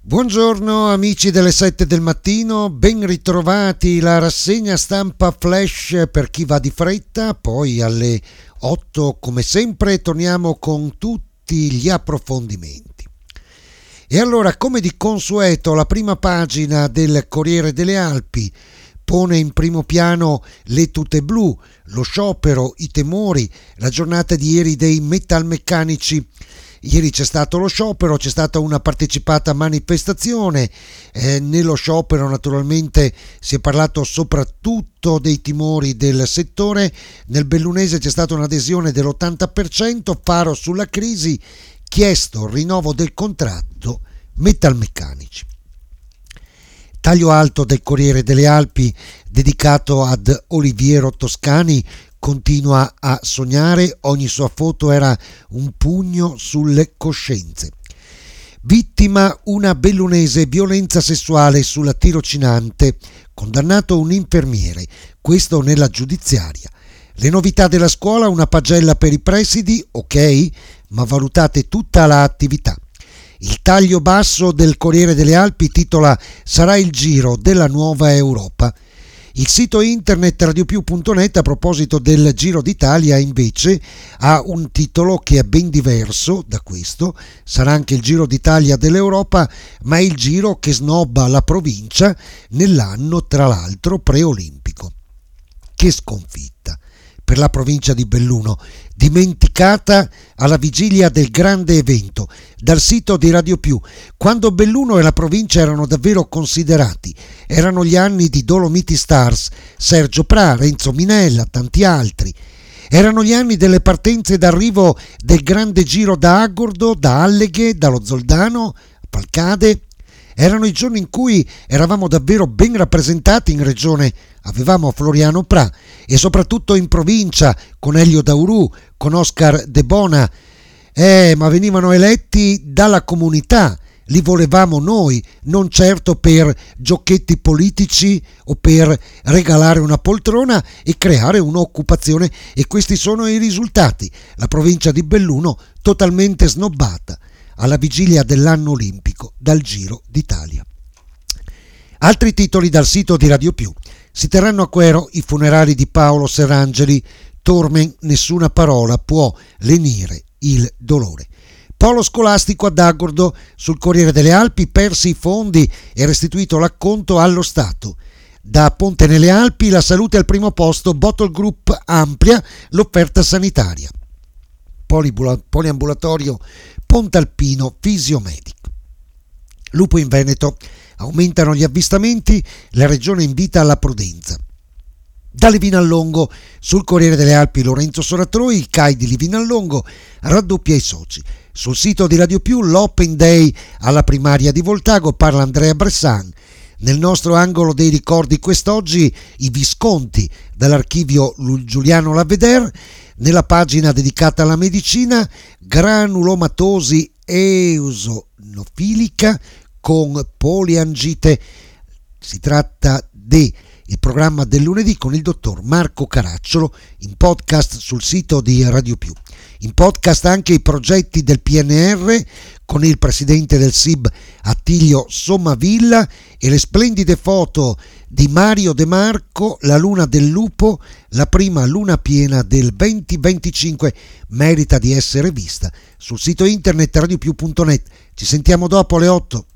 Buongiorno amici delle 7 del mattino, ben ritrovati la rassegna stampa flash per chi va di fretta, poi alle 8 come sempre torniamo con tutti gli approfondimenti. E allora, come di consueto, la prima pagina del Corriere delle Alpi pone in primo piano le tute blu, lo sciopero, i temori, la giornata di ieri dei metalmeccanici. Ieri c'è stato lo sciopero, c'è stata una partecipata manifestazione, nello sciopero naturalmente si è parlato soprattutto dei timori del settore, nel bellunese c'è stata un'adesione dell'80%, faro sulla crisi, chiesto il rinnovo del contratto, metalmeccanici. Taglio alto del Corriere delle Alpi dedicato ad Oliviero Toscani. Continua a sognare, ogni sua foto era un pugno sulle coscienze. Vittima una bellunese, violenza sessuale sulla tirocinante, condannato un infermiere, questo nella giudiziaria. Le novità della scuola, una pagella per i presidi, ok, ma valutate tutta l'attività. Il taglio basso del Corriere delle Alpi titola "Sarà il giro della nuova Europa". Il sito internet radiopiù.net a proposito del Giro d'Italia invece ha un titolo che è ben diverso da questo, sarà anche il Giro d'Italia dell'Europa, ma è il giro che snobba la provincia nell'anno tra l'altro preolimpico. Che sconfitta per la provincia di Belluno, dimenticata alla vigilia del grande evento. Dal sito di Radio Più, quando Belluno e la provincia erano davvero considerati, erano gli anni di Dolomiti Stars, Sergio Pra, Renzo Minella, tanti altri. Erano gli anni delle partenze d'arrivo del grande giro da Agordo, da Alleghe, dallo Zoldano, Palcade. Erano i giorni in cui eravamo davvero ben rappresentati in regione, avevamo Floriano Pra e soprattutto in provincia con Elio Daurù, con Oscar De Bona, ma venivano eletti dalla comunità, li volevamo noi, non certo per giochetti politici o per regalare una poltrona e creare un'occupazione, e questi sono i risultati. La provincia di Belluno totalmente snobbata alla vigilia dell'anno olimpico dal Giro d'Italia. Altri titoli dal sito di Radio Più. Si terranno a Quero i funerali di Paolo Serrangeli. Tormen, nessuna parola può lenire il dolore. Polo scolastico ad Agordo. Sul Corriere delle Alpi, persi i fondi e restituito l'acconto allo Stato. Da Ponte nelle Alpi, la salute al primo posto, Bottle Group amplia l'offerta sanitaria. Poliambulatorio Pontalpino Fisiomedico. Lupo in Veneto, aumentano gli avvistamenti, la regione invita alla prudenza. Da Livinallongo, sul Corriere delle Alpi, Lorenzo Soratroi, il CAI di Livinallongo raddoppia i soci. Sul sito di Radio Più, l'Open Day alla primaria di Voltago, parla Andrea Bressan. Nel nostro angolo dei ricordi quest'oggi, i Visconti dall'archivio Giuliano Laveder. Nella pagina dedicata alla medicina, granulomatosi eosinofilica con poliangite. Si tratta del programma del lunedì con il dottor Marco Caracciolo, in podcast sul sito di Radio Più. In podcast anche i progetti del PNR con il presidente del SIB Attilio Sommavilla e le splendide foto di Mario De Marco, la luna del lupo, la prima luna piena del 2025, merita di essere vista sul sito internet radiopiù.net. Ci sentiamo dopo alle 8.